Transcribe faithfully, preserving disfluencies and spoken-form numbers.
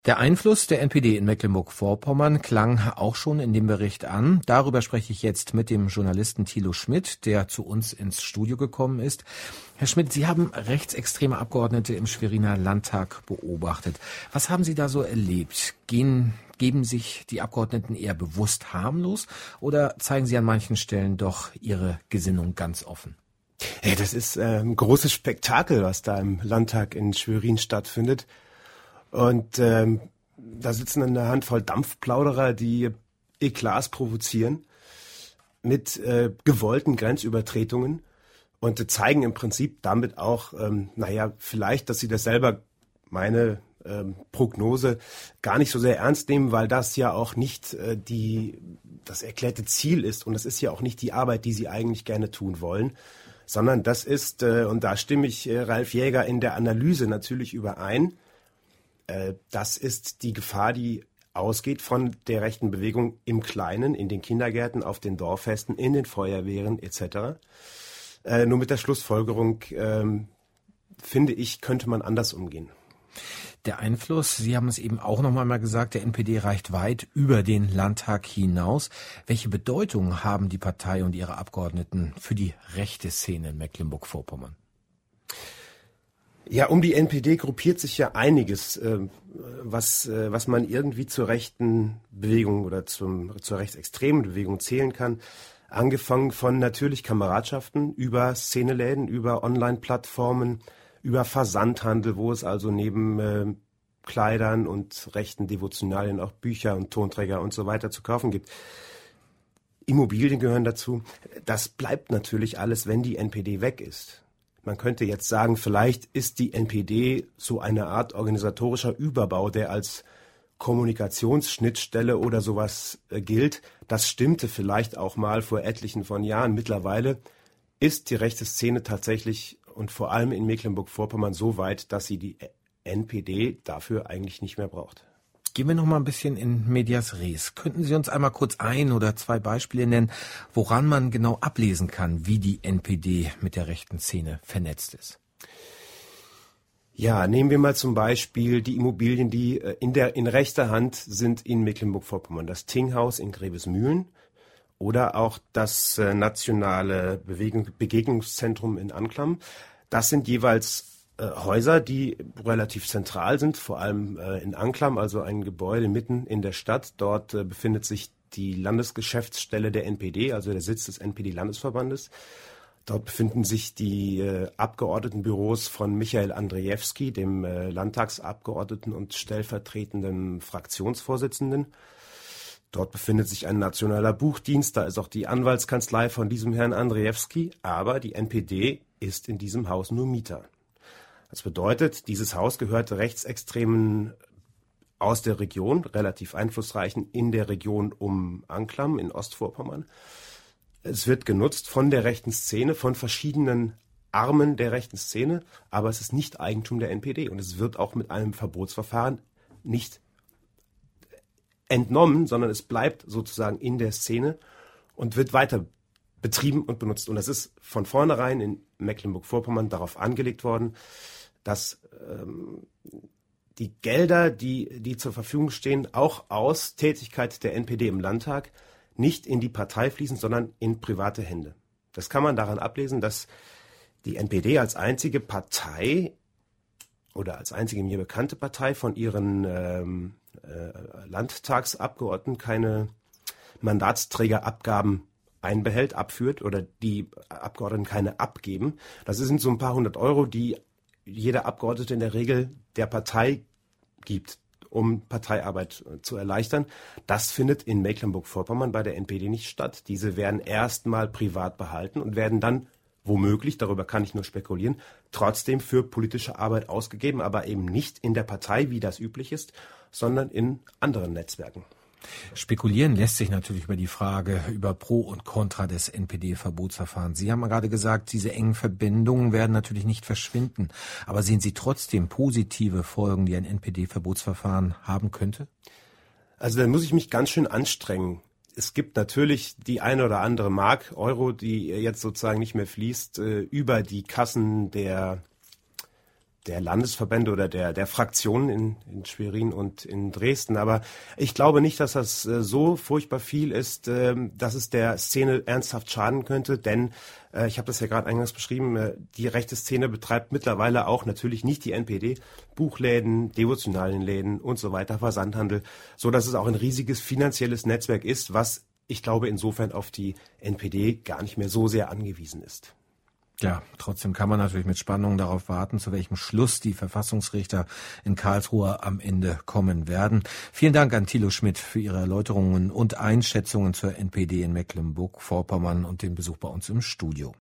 Der Einfluss der N P D in Mecklenburg-Vorpommern klang auch schon in dem Bericht an. Darüber spreche ich jetzt mit dem Journalisten Thilo Schmidt, der zu uns ins Studio gekommen ist. Herr Schmidt, Sie haben rechtsextreme Abgeordnete im Schweriner Landtag beobachtet. Was haben Sie da so erlebt? Gehen, geben sich die Abgeordneten eher bewusst harmlos oder zeigen sie an manchen Stellen doch ihre Gesinnung ganz offen? Hey, das ist äh, ein großes Spektakel, was da im Landtag in Schwerin stattfindet. Und ähm, da sitzen eine Handvoll Dampfplauderer, die Eklats provozieren mit äh, gewollten Grenzübertretungen und äh, zeigen im Prinzip damit auch, ähm, naja, vielleicht, dass sie das selber, meine ähm, Prognose, gar nicht so sehr ernst nehmen, weil das ja auch nicht äh, die das erklärte Ziel ist und es ist ja auch nicht die Arbeit, die sie eigentlich gerne tun wollen, sondern das ist, äh, und da stimme ich äh, Ralf Jäger in der Analyse natürlich überein, das ist die Gefahr, die ausgeht von der rechten Bewegung im Kleinen, in den Kindergärten, auf den Dorffesten, in den Feuerwehren et cetera. Äh, nur mit der Schlussfolgerung, ähm, finde ich, könnte man anders umgehen. Der Einfluss, Sie haben es eben auch noch einmal gesagt, der N P D reicht weit über den Landtag hinaus. Welche Bedeutung haben die Partei und ihre Abgeordneten für die rechte Szene in Mecklenburg-Vorpommern? Ja, um die N P D gruppiert sich ja einiges, äh, was, äh, was man irgendwie zur rechten Bewegung oder zum, zur rechtsextremen Bewegung zählen kann. Angefangen von natürlich Kameradschaften über Szeneläden, über Online-Plattformen, über Versandhandel, wo es also neben äh, Kleidern und rechten Devotionalien auch Bücher und Tonträger und so weiter zu kaufen gibt. Immobilien gehören dazu. Das bleibt natürlich alles, wenn die N P D weg ist. Man könnte jetzt sagen, vielleicht ist die N P D so eine Art organisatorischer Überbau, der als Kommunikationsschnittstelle oder sowas äh, gilt. Das stimmte vielleicht auch mal vor etlichen von Jahren. Mittlerweile ist die rechte Szene tatsächlich und vor allem in Mecklenburg-Vorpommern so weit, dass sie die N P D dafür eigentlich nicht mehr braucht. Gehen wir noch mal ein bisschen in medias res. Könnten Sie uns einmal kurz ein oder zwei Beispiele nennen, woran man genau ablesen kann, wie die N P D mit der rechten Szene vernetzt ist? Ja, nehmen wir mal zum Beispiel die Immobilien, die in der in rechter Hand sind in Mecklenburg-Vorpommern. Das Tinghaus in Grevesmühlen oder auch das äh, nationale Bewegung, Begegnungszentrum in Anklam. Das sind jeweils Häuser, die relativ zentral sind, vor allem äh, in Anklam, also ein Gebäude mitten in der Stadt. Dort äh, befindet sich die Landesgeschäftsstelle der N P D, also der Sitz des N P D-Landesverbandes. Dort befinden sich die äh, Abgeordnetenbüros von Michael Andrzejewski, dem äh, Landtagsabgeordneten und stellvertretenden Fraktionsvorsitzenden. Dort befindet sich ein nationaler Buchdienst, da ist auch die Anwaltskanzlei von diesem Herrn Andrzejewski, aber die N P D ist in diesem Haus nur Mieter. Das bedeutet, dieses Haus gehört Rechtsextremen aus der Region, relativ einflussreichen in der Region um Anklam in Ostvorpommern. Es wird genutzt von der rechten Szene, von verschiedenen Armen der rechten Szene, aber es ist nicht Eigentum der N P D und es wird auch mit einem Verbotsverfahren nicht entnommen, sondern es bleibt sozusagen in der Szene und wird weiter betrieben und benutzt. Und das ist von vornherein in Mecklenburg-Vorpommern darauf angelegt worden, dass ähm, die Gelder, die, die zur Verfügung stehen, auch aus Tätigkeit der N P D im Landtag nicht in die Partei fließen, sondern in private Hände. Das kann man daran ablesen, dass die N P D als einzige Partei oder als einzige mir bekannte Partei von ihren ähm, äh, Landtagsabgeordneten keine Mandatsträgerabgaben einbehält, abführt oder die Abgeordneten keine abgeben. Das sind so ein paar hundert Euro, die jeder Abgeordnete in der Regel der Partei gibt, um Parteiarbeit zu erleichtern. Das findet in Mecklenburg-Vorpommern bei der N P D nicht statt. Diese werden erstmal privat behalten und werden dann womöglich, darüber kann ich nur spekulieren, trotzdem für politische Arbeit ausgegeben, aber eben nicht in der Partei, wie das üblich ist, sondern in anderen Netzwerken. Spekulieren lässt sich natürlich über die Frage über Pro und Contra des N P D-Verbotsverfahrens. Sie haben gerade gesagt, diese engen Verbindungen werden natürlich nicht verschwinden. Aber sehen Sie trotzdem positive Folgen, die ein N P D-Verbotsverfahren haben könnte? Also dann muss ich mich ganz schön anstrengen. Es gibt natürlich die eine oder andere Mark, Euro, die jetzt sozusagen nicht mehr fließt, über die Kassen der der Landesverbände oder der, der Fraktionen in, in Schwerin und in Dresden. Aber ich glaube nicht, dass das äh, so furchtbar viel ist, äh, dass es der Szene ernsthaft schaden könnte, denn äh, ich habe das ja gerade eingangs beschrieben, äh, die rechte Szene betreibt mittlerweile auch natürlich nicht die N P D, Buchläden, Devotionalienläden und so weiter, Versandhandel, so dass es auch ein riesiges finanzielles Netzwerk ist, was ich glaube insofern auf die N P D gar nicht mehr so sehr angewiesen ist. Ja, trotzdem kann man natürlich mit Spannung darauf warten, zu welchem Schluss die Verfassungsrichter in Karlsruhe am Ende kommen werden. Vielen Dank an Thilo Schmidt für Ihre Erläuterungen und Einschätzungen zur N P D in Mecklenburg-Vorpommern und den Besuch bei uns im Studio.